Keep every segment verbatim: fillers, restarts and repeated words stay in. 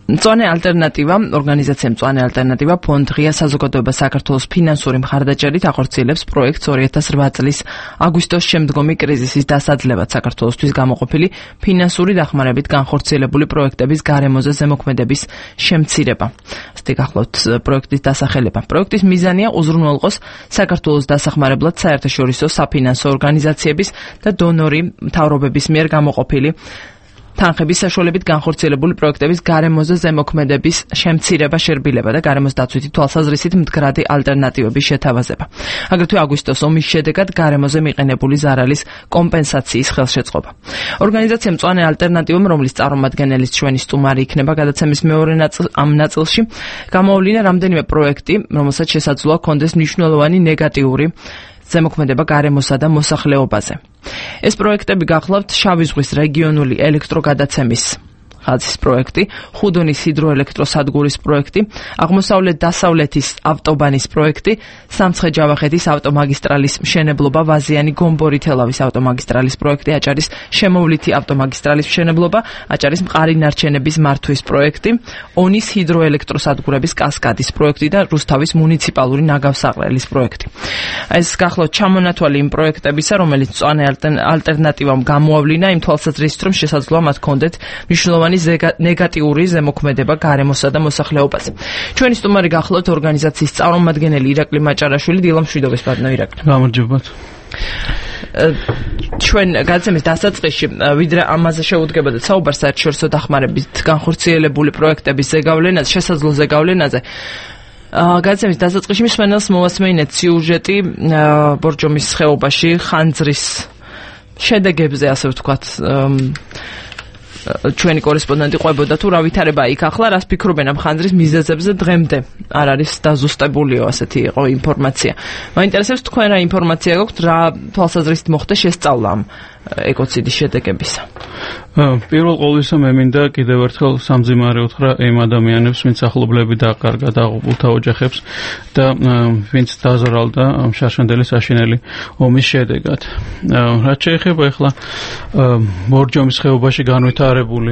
მწვანე ალტერნატივა, ორგანიზაცია მწვანე ალტერნატივა ფონდ ღია საზოგადოება საქართველოს ფინანსური მხარდაჭერით ახორციელებს პროექტს ორი ათას რვა წლის აგვისტოს შემდგომი კრიზისის დასაძლევად საქართველოსთვის გამოყოფილი ფინანსური დახმარებით განხორციელებული პროექტების გარემოზე ზემოქმედების შემცირება. ასეთი გახლავთ პროექტის დასახელება. პროექტის მიზანია უზრუნველყოს საქართველოს დასახმარებლად საერთაშორისო საფინანსო ორგანიზაციების და დონორი მთავრობების მიერ გამოყოფილი თანხების საშუალებით განხორციელებული პროექტების გარემოზე ზემოქმედების შემცირება, შერბილება და გარემოს დაცვითი თვალსაზრისით მდგრადი ალტერნატივების შეთავაზება. აგრეთვე აგვისტოს ომის შედეგად გარემოზე მიყენებული ზარალის კომპენსაციის ხელშეწყობა. ორგანიზაცია მწვანე ალტერნატივამ, რომლის წარმომადგენელის ჩვენი სტუმარი იქნება გადაცემის მეორე ამ ნაწილში, გამოავლინა რამდენიმე პროექტი, რომელსაც შესაძლოა ჰქონდეს მნიშვნელოვანი ნეგატიური ზემოქმედება გარემოსა და მოსახლეობაზე. ეს პროექტები გახლავთ შავი ზღვის რეგიონული ელექტროგადაცემის ხაზის პროექტი, ხუდონის ჰიდროელექტროსადგურის პროექტი, აღმოსავლეთ-დასავლეთის ავტობანის პროექტი, სამცხე-ჯავახეთის ავტომაგისტრალის მშენებლობა, ვაზიანი გომბორი-თელავის ავტომაგისტრალის პროექტი, აჭარის შემოვლითი ავტომაგისტრალის მშენებლობა, აჭარის მყარი ნარჩენების მართვის პროექტი, ონის ჰიდროელექტროსადგურების კასკადის პროექტი და რუსთავის მუნიციპალური ნაგავსაყრელის პროექტი. ეს გახლავთ ჩამონათვალი იმ პროექტებისა, რომელიც მწვანე ალტერნატივამ გამოავლინა იმ თვალსაზრისით, რომ შესაძლოა მათ ჰქონდეთ მნიშვნელოვანი ნეგატიური ზემოქმედება გარემოსა და მოსახლეობაზე. ჩვენი სტუმარი გახლავთ ორგანიზაციის წარმომადგენელი ირაკლი მაჭარაშვილი. დილა მშვიდობის ბატონო ირაკლი. გამარჯობათ. ჩვენ გადაცემის დასაწყისში ვიდრე ამაზე შეუდგებოდეთ საუბარს საერთაშორისო დახმარებით განხორციელებული პროექტების ზეგავლენაზე, შესაძლო ზეგავლენაზე. გადაცემის დასაწყისში მსმენელს მოვასმენეთ სიუჟეტი ბორჯომის ხეობაში ხანძრის შედეგებზე, ასე ვთქვათ, ჩვენი კორესპონდენტი ყვებოდა თუ რა ვითარება იქ ახლა, რას ფიქრობენ ამ ხანძრის მიზეზებზე, დღემდე არ არის დაზუსტებულიო, ასეთი იყო ინფორმაცია. მაინტერესებს თქვენ რა ინფორმაცია გაქვთ, რა თვალსაზრისით მოხდა შესწავლა ამ ეკოციდის შედეგებისა. პირველ ყოვლისა მე მინდა კიდევ ერთხელ სამძიმარე უთხრა იმ ადამიანებს, ვინც ახლობლები დაკარგა დაღუპულთა ოჯახებს და ვინც დაზარალდა შარშანდელი საშინელი ომის შედეგად. რაც შეეხება ახლა ბორჯომის ხეობაში განვითარებული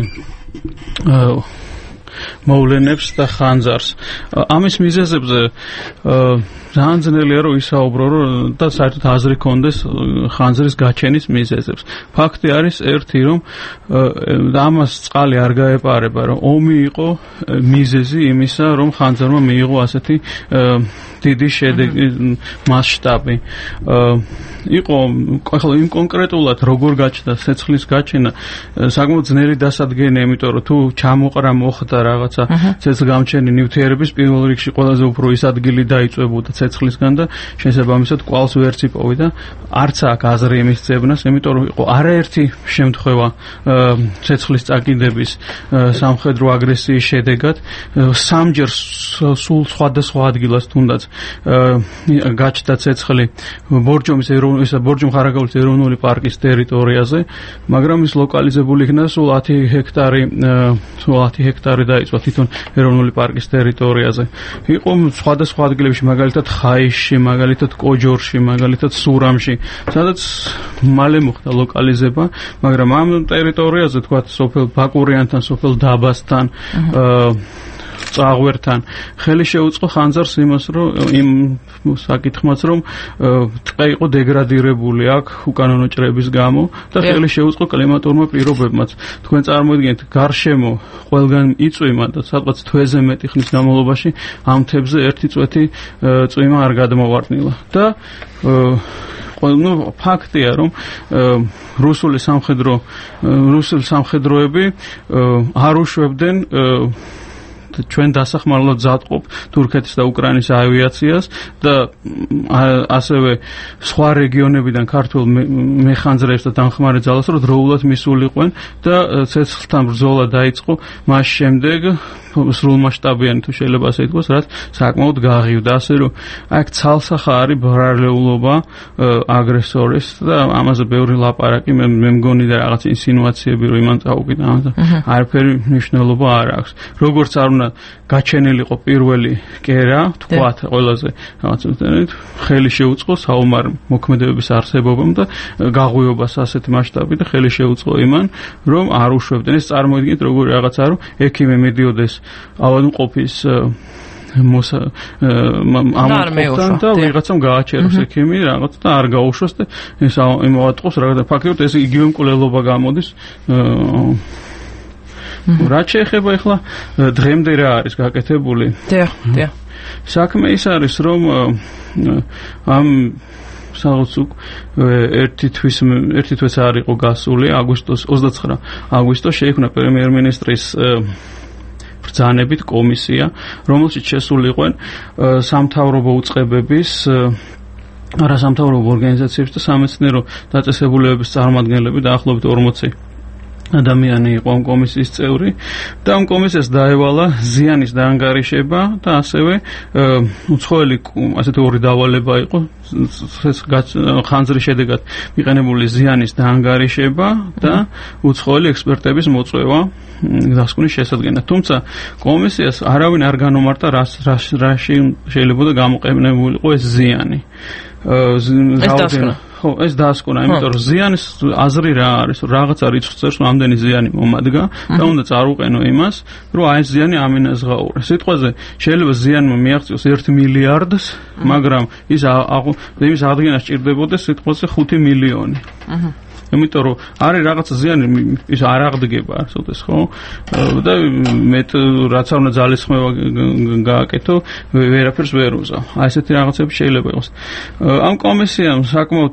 მოვლენებს და ხანძარს. ამის მიზეზებზე ძალიან ძნელია რომ ისაუბრო და საერთოდ აზრი კონდეს ხანძრის გაჩენის მიზეზებს. ფაქტი არის ერთი, რომ ამას წყალი არ გაეპარება, რომ ომი იყო მიზეზი იმისა, რომ ხანძარმა მიიღო ასეთი დიდი შედეგი, მასშტაბი. იყო ახლა იმ კონკრეტულად როგორ გაჩნდა ცეცხლის გაჩენა საკმაოდ ძნელი დასადგენია, იმიტომ რომ თუ ჩამოყრა მოხდა რაღაცა ცეცხლგამჩენი ნივთიერების, პირველ რიგში ყველაზე უფრო ის ადგილი დაიწვებოდა ცეცხლისგან და შესაბამისად კვალს ვერც იპოვი და არც აქ აზრი იმის ძებნას, იმიტომ რომ იყო არაერთი შემთხვევა ცეცხლის წაკიდების სამხედრო აგრესიის შედეგად, სამჯერ სულ სხვადასხვა ადგილას თუნდაც გაჩნდა ცეცხლი ბორჯომის ისა ბორჯომ-ხარაგაულის ეროვნული პარკის ტერიტორიაზე, მაგრამ ის ლოკალიზებული იქნა სულ ათი ჰექტარი, სულ ათი ჰექტარი დაიწვა თვითონ ეროვნული პარკის ტერიტორიაზე. იყო სხვადასხვა ადგილებში, მაგალითად ხაისში, მაგალითად კოჯორში, მაგალითად სურამში, სადაც მალე მოხდა ლოკალიზება, მაგრამ ამ ტერიტორიაზე, თქვათ, სოფელ ბაკურიანთან, სოფელ დაბასთან, წაღვერთან ხელი შეუწყო ხანძარს იმას, რომ იმ საკითხმაც, რომ ტყე იყო დეგრადირებული აქ უკანონო ჭრების გამო და ხელი შეუწყო კლიმატურმა პირობებმაც. თქვენ წარმოიდგინეთ, გარშემო ყველგან იწვიმა და სადღაც თვეზე მეტი ხნის განმავლობაში ამ მთებზე ერთი წვეთი წვიმა არ გადმოვარდნილა და ну ფაქტია, რომ რუსული სამხედრო რუსული სამხედროები არ უშვებდნენ ჩვენ დასახმარებლად ზადყოფ თურქეთის და უკრაინის ავიაციას და ასევე სხვა რეგიონებიდან ქართულ მეხანძრეებს და დამხმარე ძალას რომ დროულად მისულიყვენ და ცეცხლთან ბრძოლა დაიწყო მას შემდეგ სრულმასშტაბიანი თუ შეიძლება ასე ითქვას, რაც საკმაოდ გაღივდა, ასე რომ აქ ცალსახარი ბრალეულობა აგრესორის და ამაზე ბევრი ლაპარაკი მე მგონი და რაღაც ინსინუაციები რომ იმან წაუკიდა, ამაზე არაფერი მნიშვნელობა არ აქვს. როგორც არ უნდა გაჩენილიყო პირველი კერა, თქვათ, ყველაზე რაღაც ხელი შეუწყო საომარ მოქმედებების არსებობამ და გაღვიობას ასეთი მასშტაბი და ხელი შეუწყო იმან, რომ არ უშვებდნენ. ეს წარმოიდგინეთ, როგორი რაღაცა, რომ ექიმი მიდიოდეს ავადმყოფის მოსა ამოწყობთან და ვიღაცამ გააჩეროს ექიმი რაღაც და არ გაუშვოს და ეს იმოვატყობს რაღაც ფაქტობრივად ეს იგივე მკვლელობა გამოდის რაც შეეხება ახლა დღემდე რა არის გაკეთებული დიახ დიახ საქმე ის არის რომ ამ სადღაც ერთი თვის ერთი თვის არ იყო გასული აგვისტოს ოცდაცხრა აგვისტოს შეიქმნა პრემიერ-მინისტრის ბრძანებით კომისია, რომელშიც შესულიყვნენ სამთავრობო უწყებების არასამთავრობო ორგანიზაციების და სამეცნიერო დაწესებულებების წარმომადგენლები დაახლოებით ორმოცი ადამიანი იყო ამ კომისიის წევრი და ამ კომისიას დაევალა ზიანის დაანგარიშება და ასევე უცხოელი ასეთი ორი დავალება იყო ხანძრის შედეგად მიყენებული ზიანის დაანგარიშება და უცხოელი ექსპერტების მოწვევა დასკვნის შესადგენად. თუმცა კომისიას არავინ არ განომარტა რას რაში შეიძლება გამოყენებულიყო ეს ზიანი. ხო, ეს დასკვნა, იმიტომ რომ ზიანის აზრი რა არის, რომ რაღაცა რიცხვს წერს, რომ ამდენი ზიანი მომადგა და უნდა წარუყენო იმას, რომ აი ეს ზიანი ამინაზღაურა. სიტყვაზე შეიძლება ზიანმა მიაღწიოს ერთ მილიარდს, მაგრამ ის იმის აღდგენა სჭირდებოდა სიტყვაზე ხუთი მილიონი. აჰა იმიტომ რომ არის რაღაცა ზიანი ის არ აღდგება ასოდეს ხო და მე რაც არ უნდა ძალისხმევა გააკეთო ვერაფერს ვერ უზავ აი ესეთი რაღაცები შეიძლება იყოს ამ კომისიამ საკმაოდ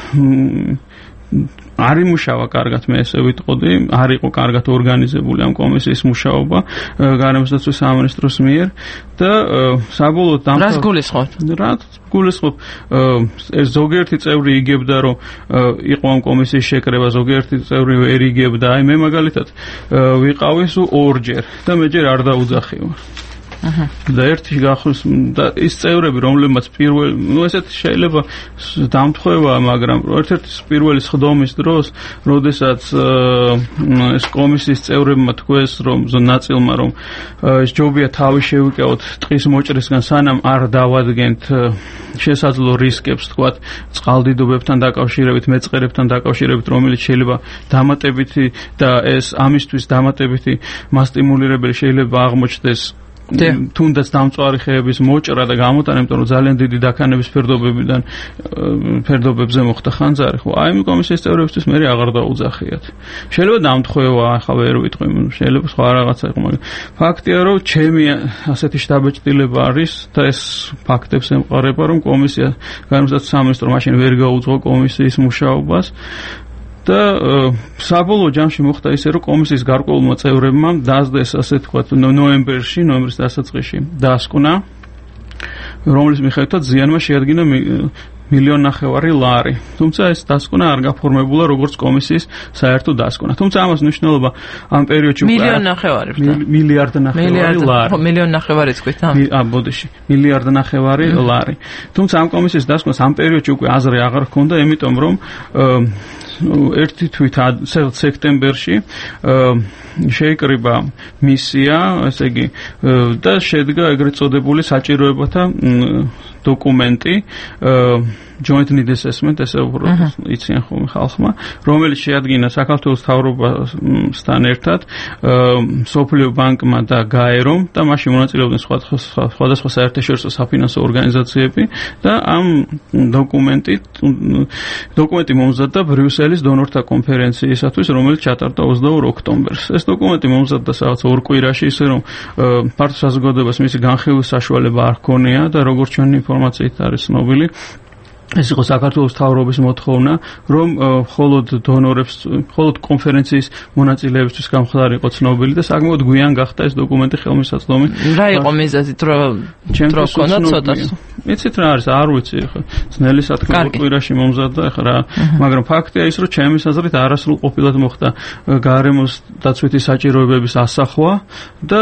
არ იმუშავა კარგად მე ესე ვიტყოდი არ იყო კარგად ორგანიზებული ამ კომისიის მუშაობა გარემოსდაცვის სამინისტროს მიერ და საბოლოოდ ამ რას გულისხმობთ რაც გულისხმობ ეს ზოგიერთი წევრი იგებდა რომ იყო ამ კომისიის შეკრება ზოგიერთი წევრი ვერ იგებდა აი მე მაგალითად ვიყავი სულ ორჯერ და მე ჯერ არ დაუძახიო აჰა და ერთი გახოს და ის წევრები რომლებმაც პირველ ნუ ესეთ შეიძლება დამთხოვა მაგრამ ერთ-ერთი პირველი სხდომის დროს როდესაც ეს კომისიის წევრებმა თქვეს რომ ნაწილმა რომ ეს ჯობია თავი შევიკავოთ ტყის მოჭრისგან სანამ არ დავადგენთ შესაძლო რისკებს თქვათ წყალდიდობებთან დაკავშირებით მეწყერებთან დაკავშირებით რომელიც შეიძლება დამატებითი და ეს ამისთვის დამატებითი მასტიმულირებელი შეიძლება აღმოჩნდეს თუნდაც დამწვარი ხეების მოჭრა და გამოტანა, იმიტომ რომ ძალიან დიდი დაქანების ფერდობებიდან ფერდობებზე მოხდა ხანძარი, ხო, აი ამ კომისიის წევრებისთვის მე აღარ დაუძახიათ. შეიძლება დამთხოვა, ახლა ვერ ვიტყვი, შეიძლება სხვა რაღაცა იყო, მაგრამ ფაქტია, რომ ჩემი ასეთი შტაბ-ჭრილება არის და ეს ფაქტებს ემყარება, რომ კომისია განსაკუთრებით სამინისტრო მაშინ ვერ გაუძღო კომისიის მუშაობას. და საბოლოო ჯამში მოხდა ისე რომ კომისიის გარკვეულმა წევრებმა დაასდეს ასე თქვათ ნოემბერში, ნოემბრის დასაწყისში დასკვნა რომლის მიხედვითაც ზიანმა შეადგინა მილიონ ნახევარი ლარი. თუმცა ეს დასკვნა არ გაფორმებულა როგორც კომისიის საერთო დასკვნა. თუმცა ამას მნიშვნელობა ამ პერიოდში მილიონ ნახევარი მილიარდ ნახევარი ლარი. ხო, მილიონ ნახევარი თქვით, ა? ა, ბოდიში, მილიარდ ნახევარი ლარი. თუმცა ამ კომისიის დასკვნას ამ პერიოდში უკვე აზრი აღარ ჰქონდა, იმიტომ რომ ერთი თვით სექტემბერში შეიკრიბა მისია, ესე იგი, და შედგა ეგრეთ წოდებული საჭიროებათა დოკუმენტი joint need assessment ესე უბრალოდ იციან ხოლმე ხალხმა, რომელიც შეადგინა საქართველოს მთავრობასთან ერთად სოფლიო ბანკმა და გაერომ და მაშინ მონაწილეობდნენ სხვადასხვა საერთაშორისო საფინანსო ორგანიზაციები და ამ დოკუმენტით დოკუმენტი მომზადდა ბრიუსელის დონორთა კონფერენციისათვის, რომელიც ჩატარდა ოცდაორ ოქტომბერს. ეს დოკუმენტი მომზადდა სადღაც ორ კვირაში, ისე რომ ფართო საზოგადოებას მისი განხილვის საშუალება არ ჰქონია და როგორც ჩვენი ინფორმაციით არის ცნობილი ეს იყო საქართველოს მთავრობის მოთხოვნა, რომ მხოლოდ დონორებს, მხოლოდ კონფერენციის მონაწილეებისთვის გამხდარი იყო ცნობილი და საკმაოდ გვიან გახდა ეს დოკუმენტი ხელმისაწვდომი. რა იყო მიზეზი, რომ დრო ქონდა ცოტას? იცით რა არის, არ ვიცი ხო. ძნელი სათქმე კვირაში მომზადდა ხო რა, მაგრამ ფაქტია ის, რომ ჩემის აზრით არასრულყოფილად მოხდა გარემოს დაცვითი საჭიროებების ასახვა და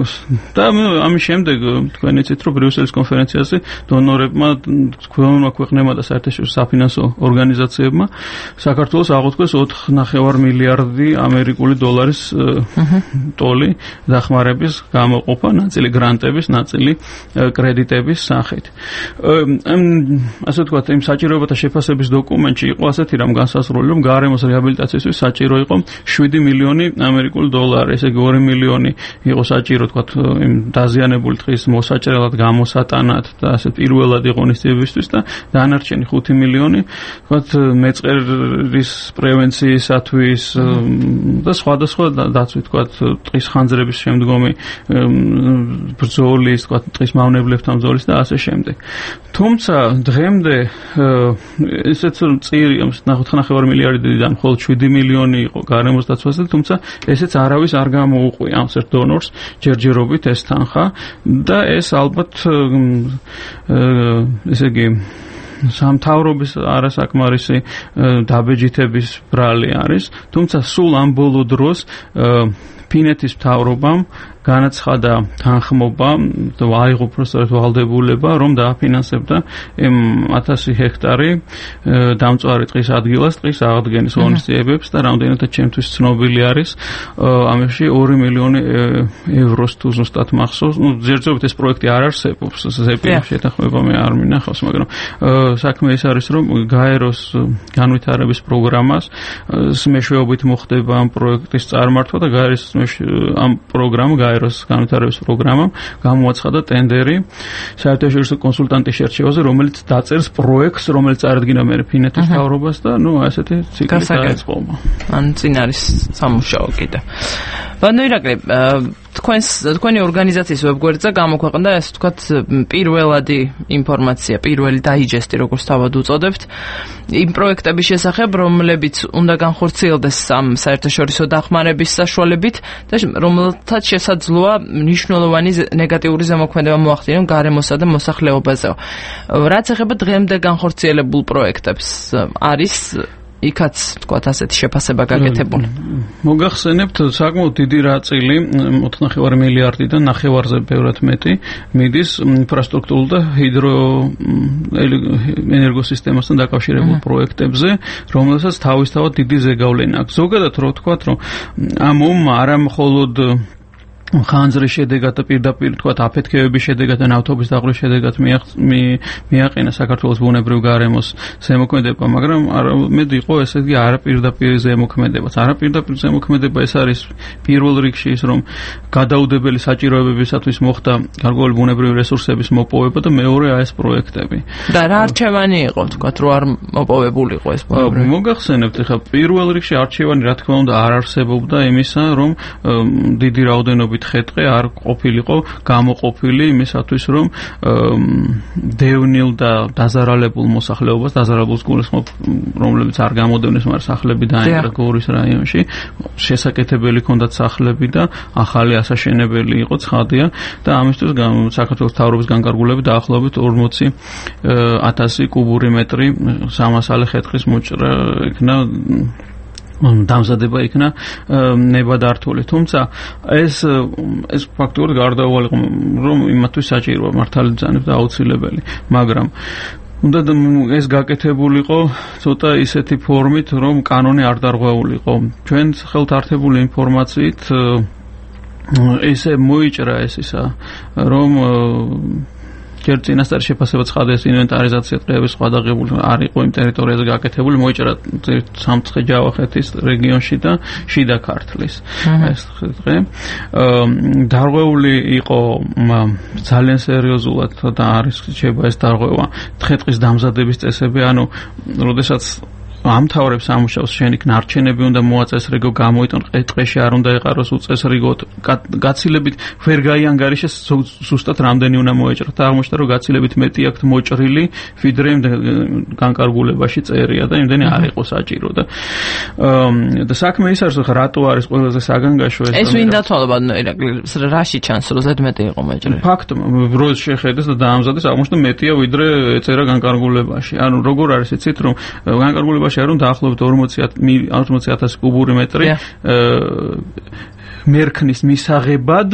და ამის შემდეგ თქვენ იცით, რომ ბრიუსელის კონფერენციაზე დონორებმა თქვენმა ქვეყნებმა და საერთაშორისო საფინანსო ორგანიზაციებმა საქართველოს აღუთქვეს ოთხ ნახევარ მილიარდი ამერიკული დოლარის ტოლი დახმარების გამოყოფა, ნაწილი გრანტების, ნაწილი კრედიტების სახით. ასე ვთქვათ, იმ საჭიროებათა შეფასების დოკუმენტში იყო ასეთი რამ განსაზღვრული, რომ გარემოს რეაბილიტაციისთვის საჭირო იყო შვიდი მილიონი ამერიკული დოლარი, ესე იგი ორი მილიონი იყო საჭირო, ვთქვათ, იმ დაზიანებული ტყის მოსაჭრელად, გამოსატანად და ასე პირველად ღონისძიებისთვის და დანარჩენი ხუთი მილიონი, ვთქვათ, მეწყერის პრევენციისათვის და სხვადასხვა დაცვით, ვთქვათ, ტყის ხანძრების შემდგომი ბრძოლის, ვთქვათ, ტყის მავნებლებთან ბრძოლის და ასე შემდეგ. თუმცა დღემდე ესეც წირი ოთხ ნახევარ მილიარდიდან მხოლოდ შვიდი მილიონი იყო გარემოს დაცვაზე, თუმცა ესეც არავის არ გამოუყვია ამ ერთ დონორს ჯერჯერობით ეს თანხა და ეს ალბათ ესე იგი სამთავრობის არასაკმარისი დაბეჯითების ბრალი არის, თუმცა სულ ამ ბოლო დროს ფინეთის მთავრობამ განაცხადა თანხმობა და აიღო პროსტატ ვალდებულება, რომ დააფინანსებდა იმ ათასი ჰექტარი დამწვარი ტყის ადგილას ტყის აღდგენის ღონისძიებებს და რამდენადაც ჩემთვის ცნობილი არის, ამაში ორი მილიონი ევროს თუ ზუსტად მახსოვს. ნუ ზერძობით ეს პროექტი არ არსებობს, ზეპირ შეთანხმება მე არ მინახავს, მაგრამ საქმე ის არის, რომ გაეროს განვითარების პროგრამას მეშვეობით მოხდება ამ პროექტის წარმართვა და გაეროს ამ პროგრამა გაეროს განვითარების პროგრამამ გამოაცხადა ტენდერი საერთაშორისო კონსულტანტის შერჩევაზე, რომელიც დაწერს პროექტს, რომელიც წარადგინა მე ფინეთის მთავრობას და ნუ ასეთი ციკლი დაიწყო. ან წინ არის სამუშაო კიდე. ბანო ირაკლი, თქვენს თქვენი ორგანიზაციის ვებგვერდზე გამოქვეყნდა ეს ვთქვათ პირველადი ინფორმაცია, პირველი დაიჯესტი, როგორც თავად უწოდებთ, იმ პროექტების შესახებ, რომლებიც უნდა განხორციელდეს ამ საერთაშორისო დახმარების საშუალებით და რომელთაც შესაძლოა მნიშვნელოვანი ნეგატიური ზემოქმედება მოახდინონ გარემოსა და მოსახლეობაზეო. რაც ეხება დღემდე განხორციელებულ პროექტებს, არის იქაც თქვათ ასეთი შეფასება გაკეთებული. მოგახსენებთ, საკმაოდ დიდი ნაწილი ოთხ ნახევარ მილიარდიდან ნახევარზე ბევრად მეტი მიდის ინფრასტრუქტურულ და ჰიდრო ენერგოსისტემასთან დაკავშირებულ პროექტებზე, რომელსაც თავისთავად დიდი ზეგავლენა აქვს. ზოგადად რო ვთქვათ, რომ ამ ომმა არა მხოლოდ ხანძრის შედეგად და პირდაპირ თქვათ აფეთქებების შედეგად და ნავთობის დაღვრილის შედეგად მიაყენა საქართველოს ბუნებრივ გარემოს ზემოქმედება, მაგრამ არამედ იყო ესე იგი არაპირდაპირ ზემოქმედებაც. არაპირდაპირ ზემოქმედება ეს არის პირველ რიგში ის, რომ გადაუდებელი საჭიროებებისათვის მოხდა გარკვეული ბუნებრივი რესურსების მოპოვება და მეორე ეს პროექტები. და რა არჩევანი იყო, თქვათ, რო არ მოპოვებულიყო ეს პროექტი? მოგახსენებთ, ხა პირველ რიგში არჩევანი რა თქმა უნდა არ არსებობდა იმისა, რომ დიდი რაოდენობით ხეტყე არ ყოფილიყო გამოყოფილი იმისათვის, რომ დევნილ და დაზარალებულ მოსახლეობას, დაზარალებულს გულისხმობ, რომლებიც არ გამოდევნეს, მაგრამ სახლები დაინგრა გორის რაიონში, შესაკეთებელი ჰქონდათ სახლები და ახალი ასაშენებელი იყო ცხადია და ამისთვის საქართველოს მთავრობის განკარგულებით დაახლოებით ორმოცი ათასი კუბური მეტრი სამასალე ხეტყის მოჭრა იქნა დამზადება იქნა ნებადართული. თუმცა ეს ეს ფაქტობრივად გარდაუვალი იყო, რომ იმათთვის საჭიროა მართალი ბრძანება და აუცილებელი, მაგრამ უნდა ეს გაკეთებულიყო ცოტა ისეთი ფორმით, რომ კანონი არ დარღვეულიყო. ჩვენ ხელთ ართებული ინფორმაციით ესე მოიჭრა ეს ისა, რომ ჯერ წინასწარ შეფასება ცხადეს ინვენტარიზაცია ტყეების სხვა დაღებული არ იყო იმ ტერიტორიაზე გაკეთებული, მოიჭრა სამცხე ჯავახეთის რეგიონში და შიდა ქართლის ეს ტყე. დარღვეული იყო ძალიან სერიოზულად და არის შეიძლება ეს დარღვევა თხეტყის დამზადების წესები, ანუ როდესაც ამთავრებს ამუშავს შენ იქ ნარჩენები უნდა მოაწესრიგო, გამოიტან ტყეში არ უნდა ეყაროს უწესრიგოდ, გაცილებით ვერ გაიანგარიშეს ზუსტად რამდენი უნდა მოეჭრათ. აღმოჩნდა რომ გაცილებით მეტი აქვთ მოჭრილი, ვიდრე განკარგულებაში წერია და იმდენი არ იყო საჭირო და და საქმე ის არის, რომ რატო არის ყველაზე საგანგაშო ეს. ეს ვინ დათვალა ირაკლი, რაში ჩანს რომ ზედმეტი იყო მოჭრილი? ფაქტ დროს შეხედეს და დაამზადეს, აღმოჩნდა მეტია ვიდრე ეწერა განკარგულებაში. ანუ როგორ არის იცით, რომ განკარგულებაში რომ დაახლოებით ორმოცი ათასი კუბური მეტრი მერქნის მისაღებად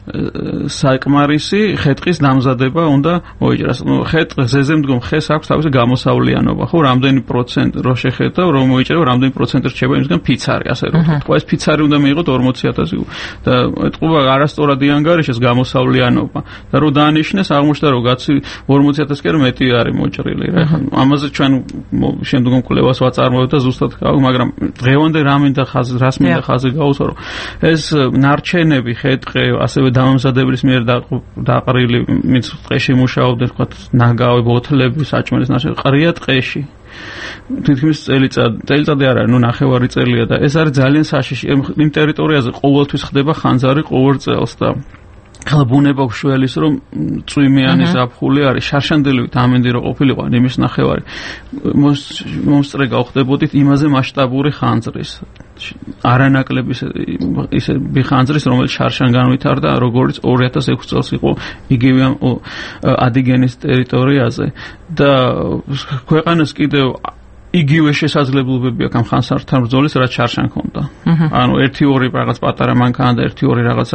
საკმარისი ხე-ტყის დამზადება უნდა მოიჭრას. ხე-ტყზე მდგომ ხეს აქვს თავისი გამოსავლიანობა, ხო, რამდენი პროცენტი რო შეხედავ, რომ მოიჭრება, რამდენი პროცენტი რჩება იმისგან ფიცარი, ასე რომ ვთქვა, ეს ფიცარი უნდა მიიღოთ ორმოცი ათასი და ეთყობა არასწორად ანგარიშეს გამოსავლიანობა და რო დაანიშნეს, აღმოჩნდა რომ გაცი ორმოცი ათასი კი მეტი არის მოჭრილი რა. ამაზე ჩვენ შემდგომ კვლევას ვაწარმოებთ და ზუსტად გავიგე, მაგრამ დღევანდელ რა მინდა ხაზი, რას მინდა ხაზი გაუსვა, რომ ეს ნარჩენები ხე-ტყე, ასევე დამამზადებლის მიერ დაყრილი, ვინც ტყეში მუშაობდნენ, თქვა ნაგავი, ბოთლები, საჭმელის ნაშთები, ყრია ტყეში. თითქმის წელიწად, წელიწადი არ არის, ნუ ნახევარი წელია და ეს არის ძალიან საშიში. იმ ტერიტორიაზე ყოველთვის ხდება ხანძარი ყოველ წელს და ხლა ბუნება გშველის რომ წვიმიანი ზაფხული არის, შარშანდელივით ამინდირო ყოფილიყო იმის ნახევარი. მომსწრე გავხდებოდით იმაზე მასშტაბური ხანძრის. არანაკლები ისე ხანძრის, რომელიც შარშან განვითარდა, როგორც ორი ათას ექვსი წელს იყო იგივე ადიგენის ტერიტორიაზე და ქვეყანას კიდევ იგივე შესაძლებლობები აქვს ამ ხანსართან ბრძოლის, რაც შარშან ჰქონდა. ანუ ერთი ორი რაღაც პატარა მანქანა და ერთი ორი რაღაცა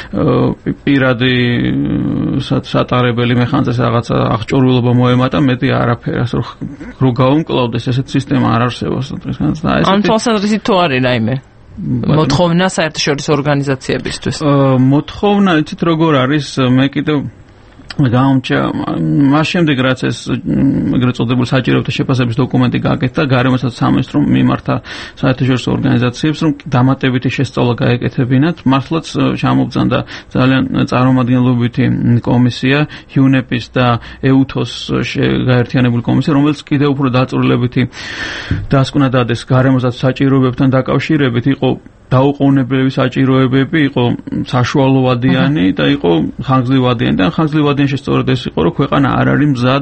პირადი სატარებელი მეხანძრის რაღაცა აღჭურვილობა მოემატა, მეტი არაფერი, ასე რომ გაუმკლავდეს ესეთ სისტემა არ არსებობს. ამ თვალსაზრისით თუ არის რაიმე მოთხოვნა საერთაშორისო ორგანიზაციებისთვის? მოთხოვნა, იცით როგორ არის, მე კიდევ გამომჩა მას შემდეგ რაც ეს ეგრეთ წოდებული საჭიროებათა შეფასების დოკუმენტი გააკეთა გარემოსა სამინისტრომ მიმართა საერთაშორისო ორგანიზაციებს რომ დამატებითი შესწავლა გაეკეთებინათ. მართლაც ჩამოგზანდა ძალიან წარმომადგენლობითი კომისია იუნეპის და ეუთოს გაერთიანებული კომისია, რომელიც კიდევ უფრო დაწვრილებითი დასკვნა დადეს გარემოსა საჭიროებებთან დაკავშირებით. იყო დაუყოვნებლივი საჭიროებები, იყო საშუალოვადიანი და იყო ხანგრძლივადიანი და ხანგრძლივადიანში სწორედ ეს იყო, რომ ქვეყანა არ არის მზად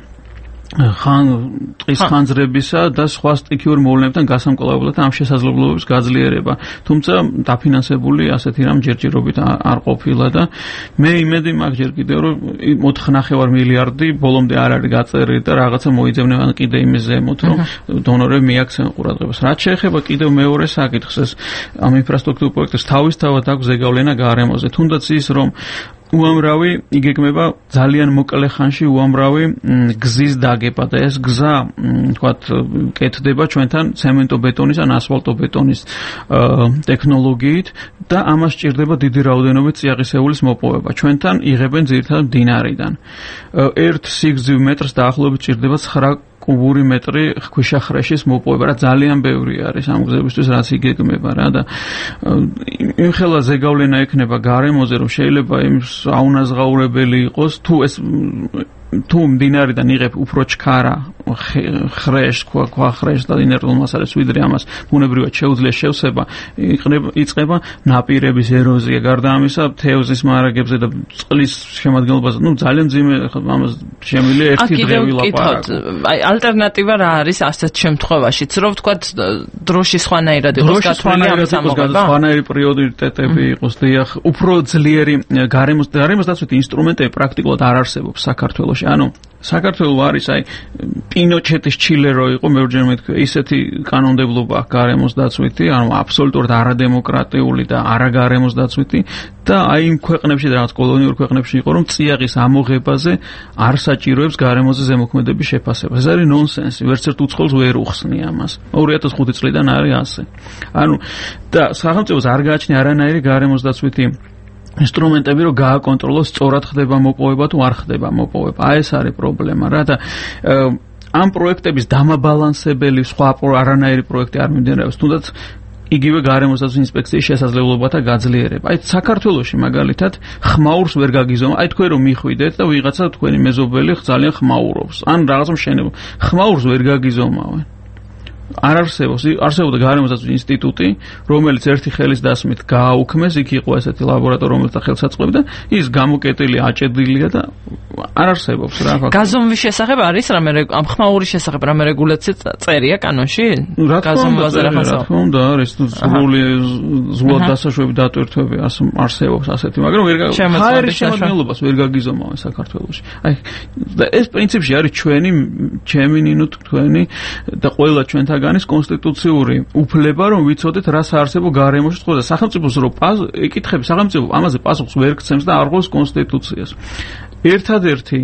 ხან ტყის ხანძრებისა და სხვა სტიქიურ მოვლენებთან გასამკლავებლად ამ შესაძლებლობების გაძლიერება. თუმცა დაფინანსებული ასეთი რამ ჯერჯერობით არ ყოფილა და მე იმედი მაქვს ჯერ კიდევ რომ ოთხ ნახევარ მილიარდი ბოლომდე არ არის გაწერილი და რაღაცა მოიძებნებიან კიდე იმის ზემოთ, რომ დონორები მიაქცენ ყურადღებას. რაც შეეხება კიდევ მეორე საკითხს, ეს ამ ინფრასტრუქტურულ პროექტებს თავისთავად აქვს ზეგავლენა გარემოზე. თუნდაც ის რომ უამრავი იგეგმება ძალიან მოკლე ხანში უამრავი გზის დაგება და ეს გზა თქვათ კეთდება ჩვენთან ცემენტო-ბეტონის ან ასფალტო-ბეტონის ტექნოლოგიით და ამას სჭირდება დიდი რაოდენობით წიაღისეულის მოპოვება. ჩვენთან იღებენ ძირითადად მდინარიდან. ერთ სიგრძივ მეტრს დაახლოებით სჭირდება ცხრა კუბური მეტრი ქვიშახრეშის მოპოვება, რა ძალიან ბევრი არის ამ გზებისთვის, რაც იგეგმება რა და იმხელა ზეგავლენა ექნება გარემოზე, რომ შეიძლება იმ აუნაზღაურებელი იყოს, თუ ეს თუ მდინარიდან იღებ უფრო ჩქარა ხრეშს, ქვა ხრეშს და ინერტულ მასალას, ვიდრე ამას ბუნებრივად შეუძლია შევსება, იწყება ნაპირების ეროზია. გარდა ამისა, თევზის მარაგებზე და წყლის შემადგენლობაზე, ну ძალიან ძიმე ამას შემიძლია ერთი დღევი ლაპარაკო. აი ალტერნატივა რა არის ასეთ შემთხვევაშიც, რომ ვთქვათ დროში სხვანაირად იყოს გათვლილი ამის ამოღება? სხვანაირი პრიორიტეტები იყოს, დიახ, უფრო ძლიერი გარემოს გარემოს დაცვითი ინსტრუმენტები პრაქტიკულად არ არსებობს საქართველოში. ანუ საქართველოს არის აი პინოჩეტის ჩილე რო იყო მეურჯერ მეთქვია, ისეთი კანონმდებლობა აქვს გარემოს დაცვითი, ანუ აბსოლუტურად არადემოკრატიული და არაგარემოს დაცვითი და აი იმ ქვეყნებში და რაღაც კოლონიურ ქვეყნებში იყო, რომ წიაღის ამოღებაზე არ საჭიროებს გარემოზე ზემოქმედების შეფასება. ეს არის ნონსენსი, ვერც ერთ უცხოელს ვერ უხსნი ამას. ორი ათას ხუთი წლიდან არის ასე. ანუ და სახელმწიფოს არ გააჩნია არანაირი გარემოს დაცვითი ინსტრუმენტები, რომ გააკონტროლოს სწორად ხდება მოპოვება თუ არ ხდება მოპოვება. აი ეს არის პრობლემა რა და ამ პროექტების დამაბალანსებელი სხვა არანაირი პროექტი არ მიმდინარეობს, თუნდაც იგივე გარემოს დაცვის ინსპექციის შესაძლებლობათა გაძლიერება. აი საქართველოში მაგალითად ხმაურს ვერ გაგიზომ, აი თქვენ რომ მიხვიდეთ და ვიღაცა თქვენი მეზობელი ძალიან ხმაურობს, ან რაღაცა მშენებლობა. ხმაურს ვერ გაგიზომავენ. არ არსებობს, არსებობდა გარემოს დაცვის ინსტიტუტი, რომელიც ერთი ხელის დასმით გააუქმეს, იქ იყო ესეთი ლაბორატორია, რომელთა ხელსაწყოები და ის გამოკეტილი აჭედილია და არ არსებობს რა ფაქტია. გაზომვის შესახებ არის რამე ამ ხმაურის შესახებ რამე რეგულაცია წერია კანონში? გაზომვაზე რა ხასა? რა თქმა უნდა არის სრული ზღუდ დასაშვები დატვირთვები არსებობს ასეთი, მაგრამ ვერ ჰაერის შემადგენლობას ვერ გაგიზომავენ საქართველოში. აი ეს პრინციპში არის ჩვენი ჩემი ნინო თქვენი და ყველა ჩვენთაგანის კონსტიტუციური უფლება რომ ვიცოდეთ რა საარსებო გარემოში თქო და სახელმწიფოს რო ეკითხები სახელმწიფო ამაზე პასუხს ვერ გცემს და არ ღვევს კონსტიტუციას. ერთადერთი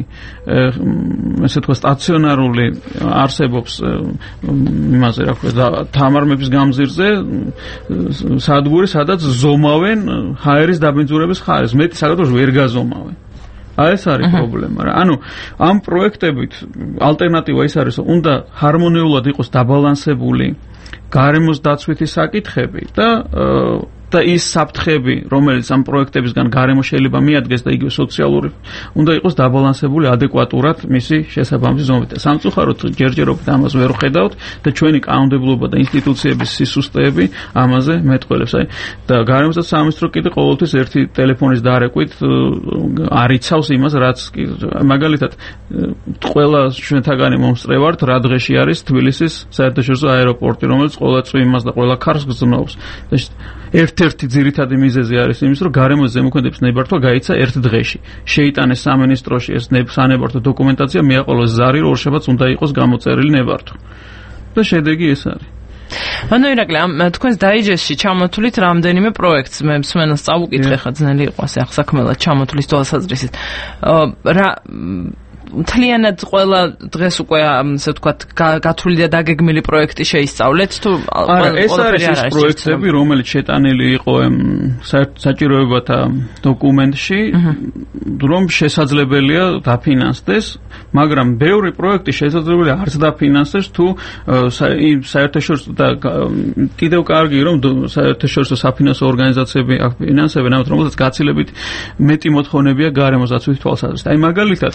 ესე თქვა სტაციონარული არსებობს იმაზე რა ქვია თამარ მეფის გამზირზე სადგური სადაც ზომავენ ჰაერის დაბინძურების ხარეს მეტი საქართველოში ვერ გაზომავენ. აი ეს არის პრობლემა რა. ანუ ამ პროექტებით ალტერნატივა ის არის რომ უნდა ჰარმონიულად იყოს დაბალანსებული გარემოს დაცვითი საკითხები და და ის საფრთხები, რომელიც ამ პროექტებისგან გარემო შეიძლება მიადგეს და იგივე სოციალური, უნდა იყოს დაბალანსებული ადეკვატურად მისი შესაბამისი ზომით. სამწუხაროდ ჯერჯერობით ამას ვერ ხედავთ და ჩვენი კანონმდებლობა და ინსტიტუციების სისუსტეები ამაზე მეტყველებს. აი და გარემოსთან სამინისტრო კიდე ყოველთვის ერთი ტელეფონის დარეკვით არიცავს იმას, რაც მაგალითად ყველა ჩვენთაგანი მომსწრევართ რა დღეში არის თბილისის საერთაშორისო აეროპორტი, რომელიც ყველა წვიმას და ყველა ქარს გზნობს. ერთ-ერთი ძირითადი მიზეზი არის იმის, რომ გარემოს ზემოქმედების ნებართვა გაიცა ერთ დღეში. შეიტანეს სამინისტროში ეს სანებართვო დოკუმენტაცია, მიაყოლეს ზარი, რომ ორშაბათს უნდა იყოს გამოწერილი ნებართვა. და შედეგი ეს არის. ანუ ირაკლი, ამ თქვენს დაიჯესში ჩამოთვლით რამდენიმე პროექტს, მე მსმენელს წავუკითხე ხა ძნელი იყო ასე ახსაქმელად ჩამოთვლის თვალსაზრისით. რა მთლიანად ყველა დღეს უკვე ასე ვთქვათ გათვლილი და დაგეგმილი პროექტი შეისწავლეთ თუ არა ეს არის ის პროექტები რომელიც შეტანილი იყო საჭიროებათა დოკუმენტში რომ შესაძლებელია დაფინანსდეს მაგრამ ბევრი პროექტი შესაძლებელია არც დაფინანსდეს თუ საერთაშორისო და კიდევ კარგი რომ საერთაშორისო საფინანსო ორგანიზაციები აფინანსებენ ამათ რომელსაც გაცილებით მეტი მოთხოვნებია გარემოს დაცვის თვალსაზრისით აი მაგალითად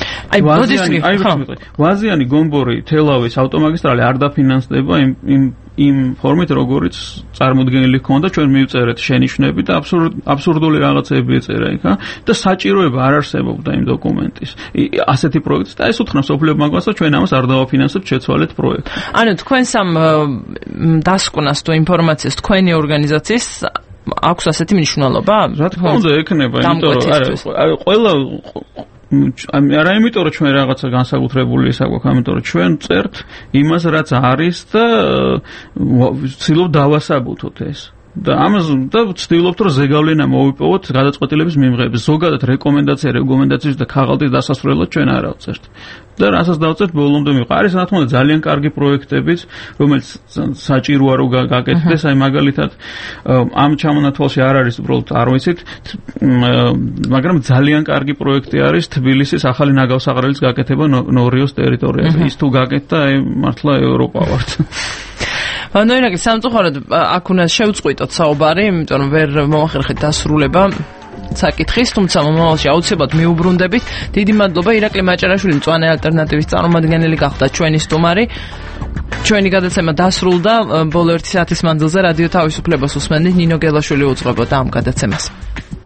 ვაზიანი გომბორი თელავის ავტომაგისტრალი არ დაფინანსდება იმ იმ იმ ფორმით როგორიც წარმოდგენილი ჰქონდა ჩვენ მივწერეთ შენიშვნები და აბსურდული რაღაცები ეწერა იქა და საჭიროება არ არსებობდა იმ დოკუმენტის ასეთი პროექტის და ეს უთხრა სოფლიო ბანკს რომ ჩვენ ამას არ დავაფინანსებთ შეცვალეთ პროექტი ანუ თქვენს ამ დასკვნას თუ ინფორმაციას თქვენი ორგანიზაციის აქვს ასეთი მნიშვნელობა რა თქმა უნდა ექნება იმიტომ რომ არა ყველა არა იმიტომ რომ ჩვენ რაღაცა განსაკუთრებული ისა გვაქვს, ამიტომ რომ ჩვენ წერთ იმას რაც არის და ვცდილობ დავასაბუთოთ ეს. და ამას და ვცდილობთ რომ ზეგავლენა მოვიპოვოთ გადაწყვეტილების მიმღების. ზოგადად რეკომენდაცია, რეკომენდაციის და ქაღალდის დასასრულებლად ჩვენ არ ავწერთ. და რასაც დავწერთ ბოლომდე მიყვა. არის რა თქმა უნდა ძალიან კარგი პროექტებიც, რომელიც საჭიროა რომ გაკეთდეს, აი მაგალითად ამ ჩამონათვალში არ არის უბრალოდ არ ვიცით, მაგრამ ძალიან კარგი პროექტი არის თბილისის ახალი ნაგავსაღრელის გაკეთება ნორიოს ტერიტორიაზე. ის თუ გაკეთდა, აი მართლა ევროპა ვართ. ანუ ირაკლი სამწუხაროდ აქ უნდა შევწყვიტოთ საუბარი, იმიტომ რომ ვერ მოახერხეთ დასრულება საკითხის, თუმცა მომავალში აუცილებლად მიუბრუნდებით. დიდი მადლობა ირაკლი მაჭარაშვილი, მწვანე ალტერნატივის წარმომადგენელი გახდა ჩვენი სტუმარი. ჩვენი გადაცემა დასრულდა, ბოლო ერთი საათის მანძილზე რადიო თავისუფლებას უსმენთ, ნინო გელაშვილი უძღვებოდა ამ გადაცემას.